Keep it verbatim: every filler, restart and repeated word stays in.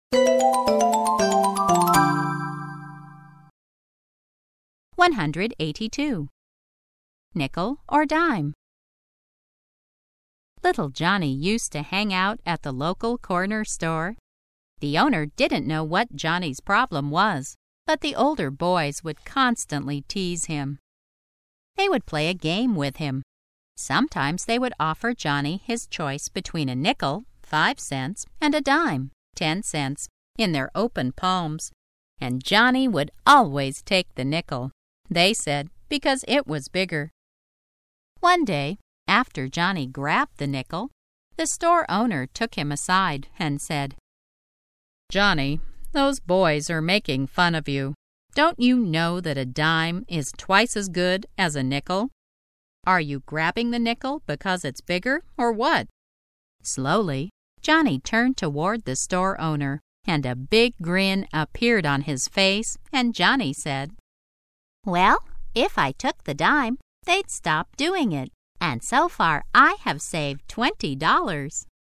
one hundred eighty-two. Nickel or dime? Little Johnny used to hang out at the local corner store. The owner didn't know what Johnny's problem was, but the older boys would constantly tease him. They would play a game with him. Sometimes they would offer Johnny his choice between a nickel, five cents, and a dime, ten cents, in their open palms, and Johnny would always take the nickel, they said, because it was bigger. One day, after Johnny grabbed the nickel, the store owner took him aside and said, "Johnny, those boys are making fun of you. Don't you know that a dime is twice as good as a nickel? Are you grabbing the nickel because it's bigger, or what?" Slowly, Johnny turned toward the store owner, and a big grin appeared on his face, and Johnny said, "Well, if I took the dime, they'd stop doing it, and so far I have saved twenty dollars.